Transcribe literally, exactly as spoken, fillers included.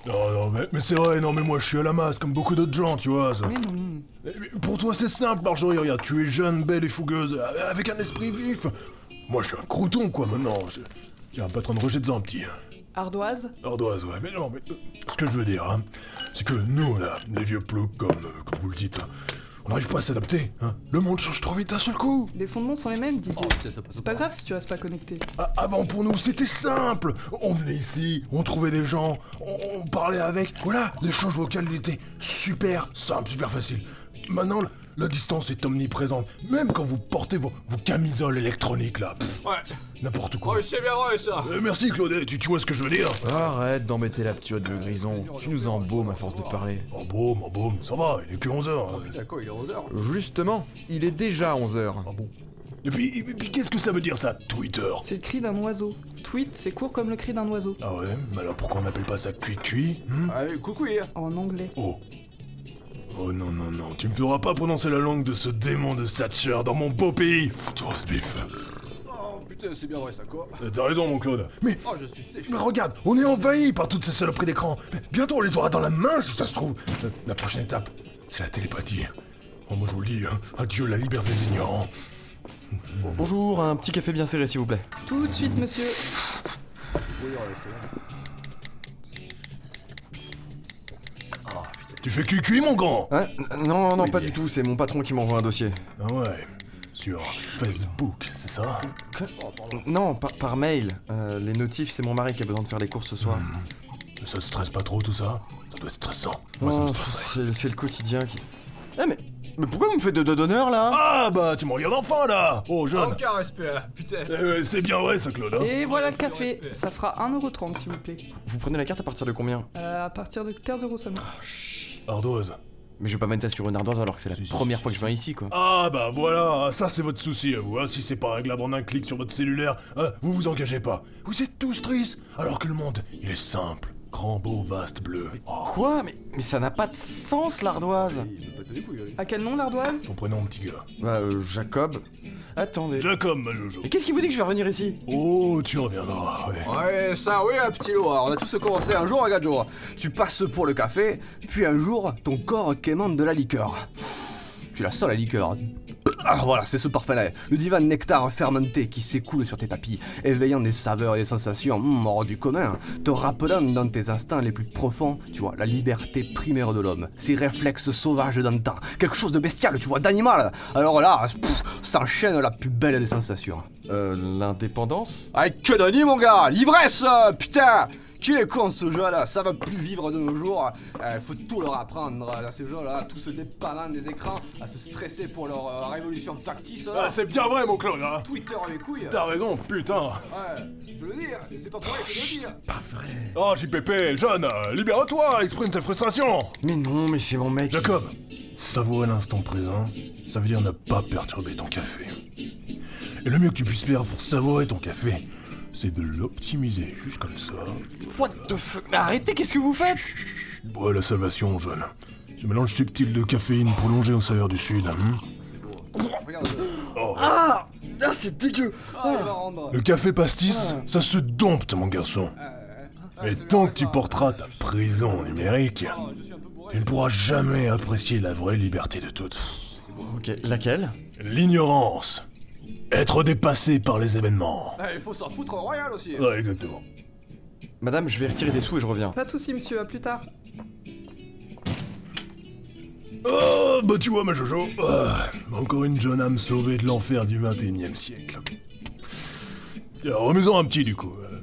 Non, non, mais, mais c'est vrai, non, mais moi je suis à la masse, comme beaucoup d'autres gens, tu vois. Ça. Mais non. Mais pour toi c'est simple, Marjorie, regarde, tu es jeune, belle et fougueuse, avec un esprit vif. Moi je suis un crouton, quoi, maintenant. Je... Tiens, pas trop de rejet de un petit. Ardoise? Ardoise, ouais, mais non, mais euh, ce que je veux dire, hein, c'est que nous, là, les vieux ploucs, comme, euh, comme vous le dites, on n'arrive pas à s'adapter, hein. Le monde change trop vite d'un seul coup. Les fondements sont les mêmes, Didier. Oh, putain, ça passe C'est pas. pas grave si tu restes pas connecté. Ah, avant, pour nous, c'était simple. On venait ici, on trouvait des gens, on, on parlait avec. Voilà, l'échange vocal il était super simple, super facile. Maintenant, la, la distance est omniprésente. Même quand vous portez vos, vos camisoles électroniques, là. Pff, Ouais. n'importe quoi. Ouais, c'est bien vrai ça. Euh, merci, Claude, tu, tu vois ce que je veux dire? Arrête d'embêter la petite de Grison, tu nous embaumes à force de parler. En baume, en baume, ça va, il est que onze heures. D'accord, il est onze heures. Justement, il est déjà onze heures. Ah bon? Et puis, et puis qu'est-ce que ça veut dire ça, Twitter? C'est le cri d'un oiseau. Tweet, c'est court comme le cri d'un oiseau. Ah ouais? Mais alors pourquoi on n'appelle pas ça cuit-cuit? hmm Ah oui, coucou hier. En anglais. Oh. Oh non, non, non, tu me feras pas prononcer la langue de ce démon de Thatcher dans mon beau pays. Fous-toi ce bif. Oh putain, c'est bien vrai ça quoi. Euh, T'as raison, mon Claude. Mais, Oh, je suis séché. mais regarde, on est envahi par toutes ces saloperies d'écran. Mais bientôt on les aura dans la main, si ça se trouve. Euh, La prochaine étape, c'est la télépathie. Oh, moi je vous le dis, hein, adieu la liberté des ignorants. Bonjour, un petit café bien serré s'il vous plaît. Tout de suite, monsieur. Tu fais cuit-cuit, mon grand? Hein Non, non, pas du tout, c'est mon patron qui m'envoie un dossier. Ah ouais, sur Facebook, c'est ça? Non, par, par mail. Euh, les notifs, c'est mon mari qui a besoin de faire les courses ce soir. Ça te stresse pas trop tout ça? Ça doit être stressant. Moi ça Oh, me stresserait. c'est, c'est le quotidien qui... Eh mais, mais pourquoi vous me faites de, de d'honneur là? Ah bah tu me regardes enfin là! Oh jeune! Aucun respect là, putain. Eh ouais, c'est bien vrai ça, Claude, hein? Et voilà le café. Ça fera un euro trente s'il vous plaît. Vous prenez la carte à partir de combien? Euh, à partir de quinze euros seulement. Ardoise. Mais je vais pas mettre ça sur une ardoise alors que c'est la Si, si, première si, fois si. que je viens ici quoi. Ah bah voilà, ça c'est votre souci à vous, hein. Si c'est pas réglable en un clic sur votre cellulaire, hein, vous vous engagez pas. Vous êtes tous tristes, alors que le monde, il est simple. Grand, beau, vaste, bleu. Oh, Quoi? Mais, mais ça n'a pas de sens l'ardoise. Il veut pas te découiller, lui. À quel nom l'ardoise? ton prénom, petit gars. Bah, euh, Jacob. Attendez. Jacob, ma Jojo. Et qu'est-ce qui vous dit que je vais revenir ici? Oh, tu reviendras, ouais. Ouais, ça, oui, un petit lot. Alors, on a tous commencé un jour, regarde, jour. Tu passes pour le café, puis un jour, ton corps quémande de la liqueur. Tu la sens, la liqueur. Ah, voilà, c'est ce parfum-là. Le divin nectar fermenté qui s'écoule sur tes papilles, éveillant des saveurs et des sensations mm, hors du commun, te rappelant dans tes instincts les plus profonds, tu vois, la liberté primaire de l'homme, ses réflexes sauvages d'antan, quelque chose de bestial, tu vois, d'animal. Alors là, pff, s'enchaîne la plus belle des sensations. Euh, l'indépendance? Ah, que de nuit, mon gars! L'ivresse, euh, putain! Qui est con ce jeu-là? Ça va plus vivre de nos jours. Euh, faut tout leur apprendre à ces jeux-là, tous se dépannant des écrans, à se stresser pour leur euh, révolution factice. Ah, Là. c'est bien vrai, mon Claude, hein. Twitter avec couilles. T'as raison, putain. Ouais, je veux le dire, et c'est pas pour rien que je veux le dire. Pas vrai. Oh, J P P, jeune, euh, libère-toi, exprime ta frustration. Mais non, mais c'est mon mec. Jacob, savourer l'instant présent, ça veut dire ne pas perturber ton café. Et le mieux que tu puisses faire pour savourer ton café, c'est de l'optimiser, juste comme ça. What the fuck? Mais arrêtez, qu'est-ce que vous faites? Bois la salvation, jeune. Ce mélange subtil de caféine prolongé aux saveurs du Sud. Hein. Regarde. Oh, Ah! Ah, c'est dégueu! Ah, il va rendre. le café pastis, ça se dompte, mon garçon. Ah, Et c'est tant bien que tu ça. porteras ta prison numérique, Ah, je suis un peu bourré. tu ne pourras jamais apprécier la vraie liberté de toutes. Ok, laquelle? L'ignorance. Être dépassé par les événements. Ah, il faut s'en foutre royal aussi. Ouais, exactement. Madame, je vais retirer des sous et je reviens. Pas de soucis monsieur, à plus tard. Oh, bah tu vois, ma Jojo, ah, encore une jeune âme sauvée de l'enfer du vingt et unième siècle. Alors, remets-en un petit, du coup.